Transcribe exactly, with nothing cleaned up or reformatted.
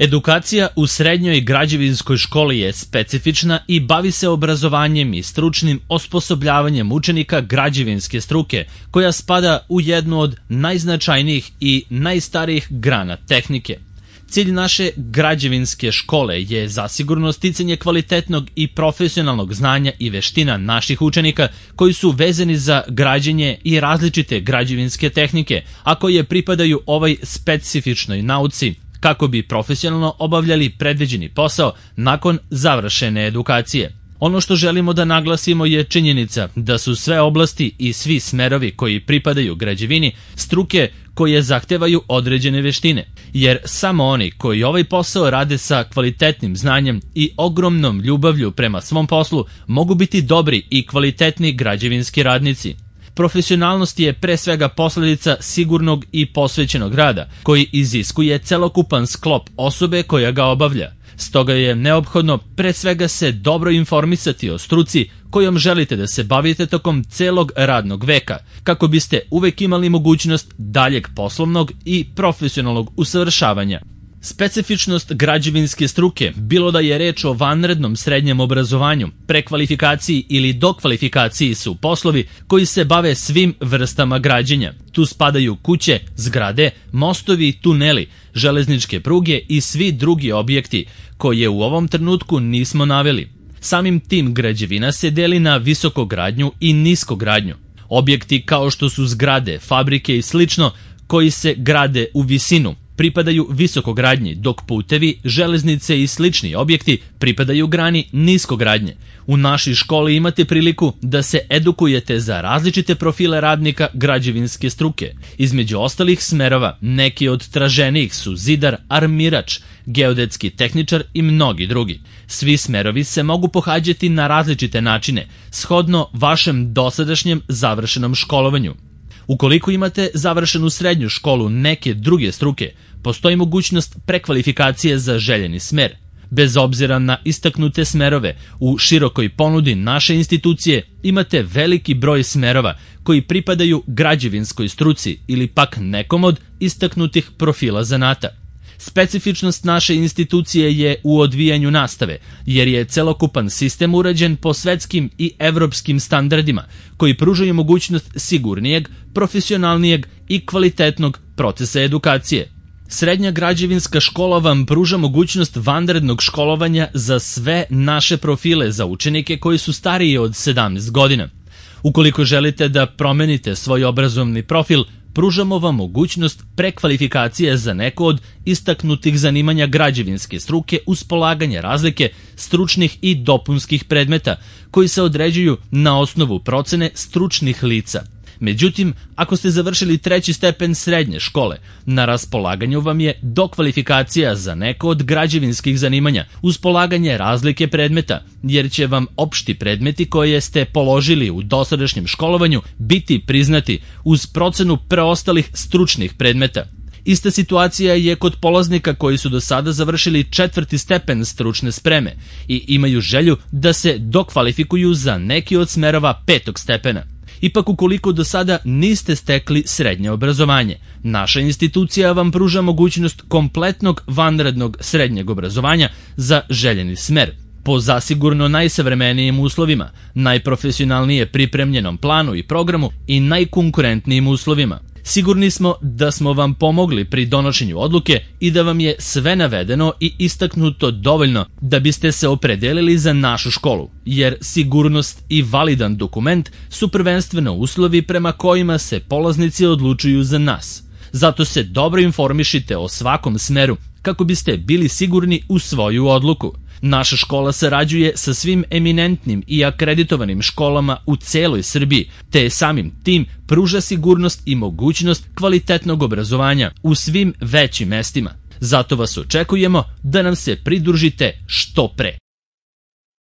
Edukacija u srednjoj građevinskoj školi je specifična i bavi se obrazovanjem i stručnim osposobljavanjem učenika građevinske struke, koja spada u jednu od najznačajnijih i najstarijih grana tehnike. Cilj naše građevinske škole je zasigurno sticanje kvalitetnog i profesionalnog znanja i veština naših učenika koji su vezani za građenje i različite građevinske tehnike, a koje pripadaju ovoj specifičnoj nauci, kako bi profesionalno obavljali predviđeni posao nakon završene edukacije. Ono što želimo da naglasimo je činjenica da su sve oblasti i svi smerovi koji pripadaju građevini struke koje zahtevaju određene veštine, jer samo oni koji ovaj posao rade sa kvalitetnim znanjem i ogromnom ljubavlju prema svom poslu mogu biti dobri i kvalitetni građevinski radnici. Profesionalnost je pre svega posledica sigurnog i posvećenog rada, koji iziskuje celokupan sklop osobe koja ga obavlja. Stoga je neophodno pre svega se dobro informisati o struci kojom želite da se bavite tokom celog radnog veka, kako biste uvek imali mogućnost daljeg poslovnog i profesionalnog usavršavanja. Specifičnost građevinske struke, bilo da je reč o vanrednom srednjem obrazovanju, prekvalifikaciji ili dokvalifikaciji, su poslovi koji se bave svim vrstama građenja. Tu spadaju kuće, zgrade, mostovi, tuneli, železničke pruge i svi drugi objekti koje u ovom trenutku nismo naveli. Samim tim građevina se deli na visokogradnju i niskogradnju. Objekti kao što su zgrade, fabrike i slično koji se grade u visinu pripadaju visokogradnji, dok putevi, železnice i slični objekti pripadaju grani niskogradnje. U našoj školi imate priliku da se edukujete za različite profile radnika građevinske struke. Između ostalih smerova, neki od traženijih su zidar, armirač, geodetski tehničar i mnogi drugi. Svi smerovi se mogu pohađati na različite načine, shodno vašem dosadašnjem završenom školovanju. Ukoliko imate završenu srednju školu neke druge struke, postoji mogućnost prekvalifikacije za željeni smer. Bez obzira na istaknute smerove, u širokoj ponudi naše institucije imate veliki broj smerova koji pripadaju građevinskoj struci ili pak nekom od istaknutih profila zanata. Specifičnost naše institucije je u odvijanju nastave, jer je celokupan sistem urađen po svetskim i evropskim standardima koji pružaju mogućnost sigurnijeg, profesionalnijeg i kvalitetnog procesa edukacije. Srednja građevinska škola vam pruža mogućnost vanrednog školovanja za sve naše profile za učenike koji su stariji od sedamnaest godina. Ukoliko želite da promenite svoj obrazovni profil, pružamo vam mogućnost prekvalifikacije za neko od istaknutih zanimanja građevinske struke uz polaganje razlike stručnih i dopunskih predmeta koji se određuju na osnovu procene stručnih lica. Međutim, ako ste završili treći stepen srednje škole, na raspolaganju vam je dokvalifikacija za neko od građevinskih zanimanja uz polaganje razlike predmeta, jer će vam opšti predmeti koje ste položili u dosadašnjem školovanju biti priznati uz procenu preostalih stručnih predmeta. Ista situacija je kod polaznika koji su do sada završili četvrti stepen stručne spreme i imaju želju da se dokvalifikuju za neki od smerova petog stepena. Ipak, ukoliko do sada niste stekli srednje obrazovanje, naša institucija vam pruža mogućnost kompletnog vanrednog srednjeg obrazovanja za željeni smer, po zasigurno najsavremenijim uslovima, najprofesionalnije pripremljenom planu i programu i najkonkurentnijim uslovima. Sigurni smo da smo vam pomogli pri donošenju odluke i da vam je sve navedeno i istaknuto dovoljno da biste se opredelili za našu školu, jer sigurnost i validan dokument su prvenstveno uslovi prema kojima se polaznici odlučuju za nas. Zato se dobro informišite o svakom smeru kako biste bili sigurni u svoju odluku. Naša škola sarađuje sa svim eminentnim i akreditovanim školama u celoj Srbiji, te samim tim pruža sigurnost i mogućnost kvalitetnog obrazovanja u svim većim mestima. Zato vas očekujemo da nam se pridružite što pre.